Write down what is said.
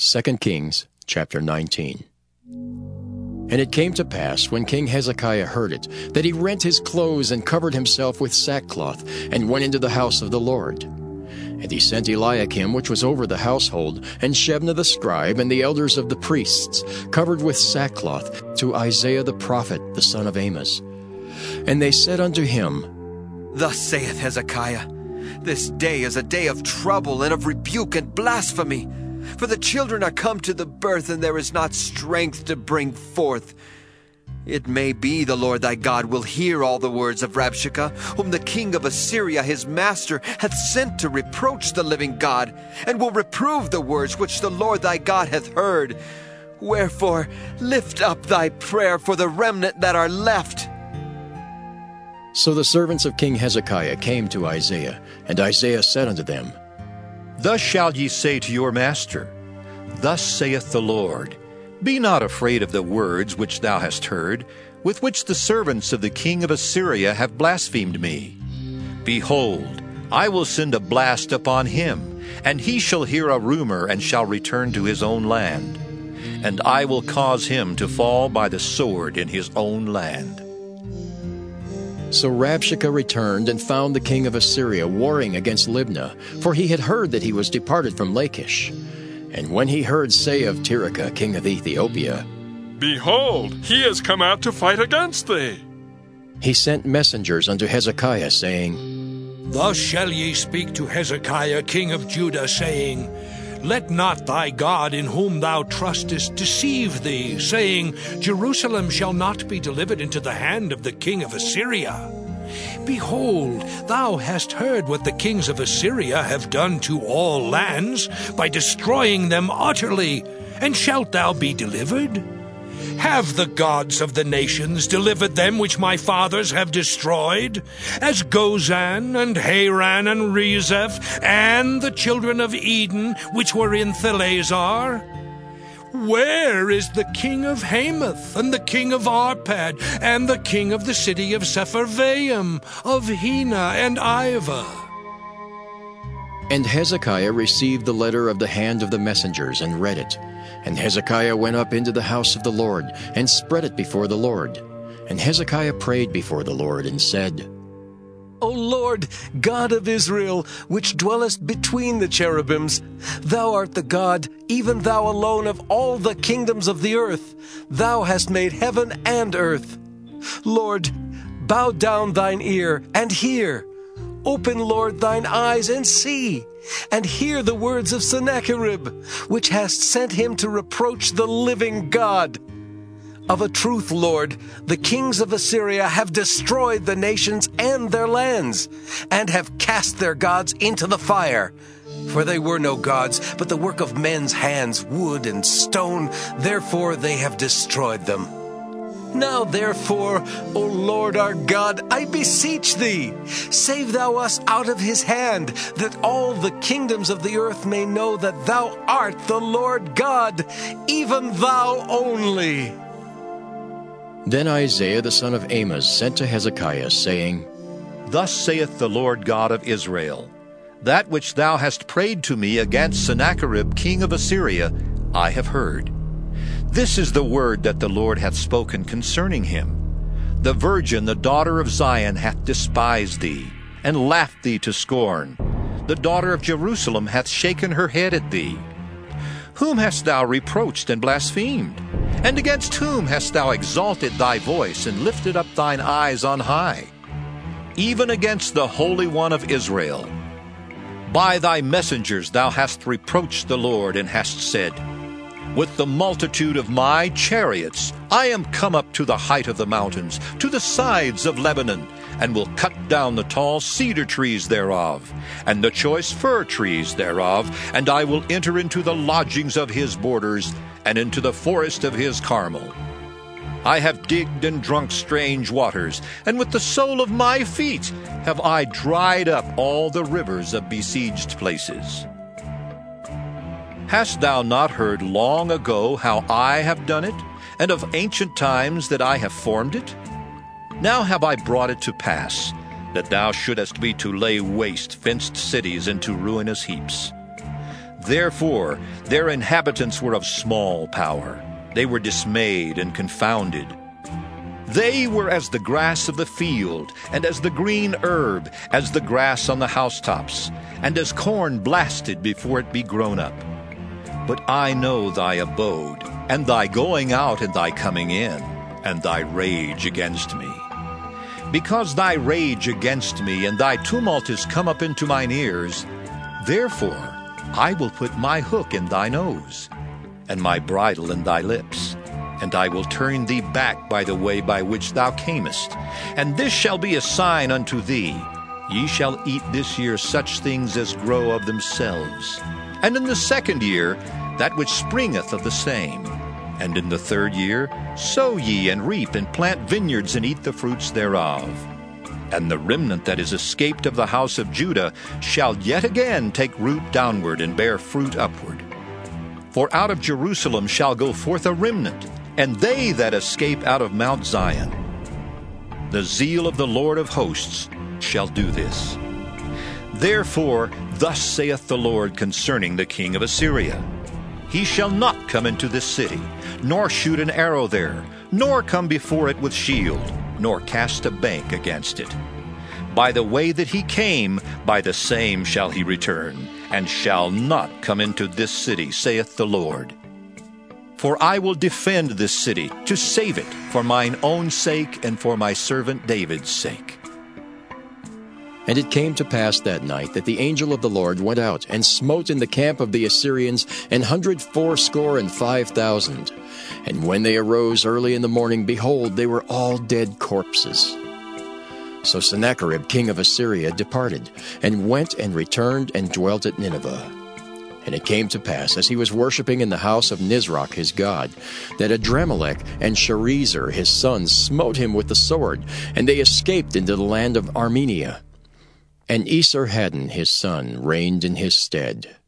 2 Kings chapter 19. And it came to pass, when King Hezekiah heard it, that he rent his clothes and covered himself with sackcloth, and went into the house of the Lord. And he sent Eliakim, which was over the household, and Shebna the scribe, and the elders of the priests, covered with sackcloth, to Isaiah the prophet, the son of Amos. And they said unto him, Thus saith Hezekiah, This day is a day of trouble and of rebuke and blasphemy. For the children are come to the birth, and there is not strength to bring forth. It may be the Lord thy God will hear all the words of Rabshakeh, whom the king of Assyria his master hath sent to reproach the living God, and will reprove the words which the Lord thy God hath heard. Wherefore lift up thy prayer for the remnant that are left. So the servants of King Hezekiah came to Isaiah, and Isaiah said unto them, Thus shall ye say to your master, Thus saith the Lord, Be not afraid of the words which thou hast heard, with which the servants of the king of Assyria have blasphemed me. Behold, I will send a blast upon him, and he shall hear a rumor, and shall return to his own land. And I will cause him to fall by the sword in his own land. So Rabshakeh returned and found the king of Assyria warring against Libnah, for he had heard that he was departed from Lachish. And when he heard say of Tirhakah, king of Ethiopia, Behold, he has come out to fight against thee, he sent messengers unto Hezekiah, saying, Thus shall ye speak to Hezekiah, king of Judah, saying, Let not thy God in whom thou trustest deceive thee, saying, Jerusalem shall not be delivered into the hand of the king of Assyria. Behold, thou hast heard what the kings of Assyria have done to all lands, by destroying them utterly, and shalt thou be delivered? Have the gods of the nations delivered them which my fathers have destroyed, as Gozan, and Haran, and Rezeph, and the children of Eden, which were in Thalazar? Where is the king of Hamath, and the king of Arpad, and the king of the city of Sepharvaim, of Hena and Ivah? And Hezekiah received the letter of the hand of the messengers, and read it. And Hezekiah went up into the house of the Lord, and spread it before the Lord. And Hezekiah prayed before the Lord, and said, O Lord, God of Israel, which dwellest between the cherubims, thou art the God, even thou alone of all the kingdoms of the earth. Thou hast made heaven and earth. Lord, bow down thine ear, and hear. Open, Lord, thine eyes, and see, and hear the words of Sennacherib, which hast sent him to reproach the living God. Of a truth, Lord, the kings of Assyria have destroyed the nations and their lands, and have cast their gods into the fire. For they were no gods, but the work of men's hands, wood and stone, therefore they have destroyed them. Now therefore, O Lord our God, I beseech thee, save thou us out of his hand, that all the kingdoms of the earth may know that thou art the Lord God, even thou only. Then Isaiah the son of Amos sent to Hezekiah, saying, Thus saith the Lord God of Israel, That which thou hast prayed to me against Sennacherib king of Assyria, I have heard. This is the word that the Lord hath spoken concerning him. The virgin, the daughter of Zion, hath despised thee, and laughed thee to scorn. The daughter of Jerusalem hath shaken her head at thee. Whom hast thou reproached and blasphemed? And against whom hast thou exalted thy voice, and lifted up thine eyes on high? Even against the Holy One of Israel. By thy messengers thou hast reproached the Lord, and hast said, With the multitude of my chariots I am come up to the height of the mountains, to the sides of Lebanon, and will cut down the tall cedar trees thereof, and the choice fir trees thereof, and I will enter into the lodgings of his borders, and into the forest of his Carmel. I have digged and drunk strange waters, and with the sole of my feet have I dried up all the rivers of besieged places. Hast thou not heard long ago how I have done it, and of ancient times that I have formed it? Now have I brought it to pass, that thou shouldest be to lay waste fenced cities into ruinous heaps. Therefore their inhabitants were of small power. They were dismayed and confounded. They were as the grass of the field, and as the green herb, as the grass on the housetops, and as corn blasted before it be grown up. But I know thy abode, and thy going out and thy coming in, and thy rage against me. Because thy rage against me and thy tumult is come up into mine ears, therefore I will put my hook in thy nose, and my bridle in thy lips, and I will turn thee back by the way by which thou camest. And this shall be a sign unto thee: ye shall eat this year such things as grow of themselves, and in the second year that which springeth of the same. And in the third year sow ye and reap and plant vineyards and eat the fruits thereof. And the remnant that is escaped of the house of Judah shall yet again take root downward and bear fruit upward. For out of Jerusalem shall go forth a remnant, and they that escape out of Mount Zion. The zeal of the Lord of hosts shall do this. Therefore thus saith the Lord concerning the king of Assyria: He shall not come into this city, nor shoot an arrow there, nor come before it with shield, nor cast a bank against it. By the way that he came, by the same shall he return, and shall not come into this city, saith the Lord. For I will defend this city, to save it, for mine own sake and for my servant David's sake. And it came to pass that night that the angel of the Lord went out and smote in the camp of the Assyrians 185,000. And when they arose early in the morning, behold, they were all dead corpses. So Sennacherib king of Assyria departed, and went and returned and dwelt at Nineveh. And it came to pass, as he was worshipping in the house of Nisroch his god, that Adramelech and Sharezer his sons smote him with the sword, and they escaped into the land of Armenia. And Esarhaddon his son reigned in his stead.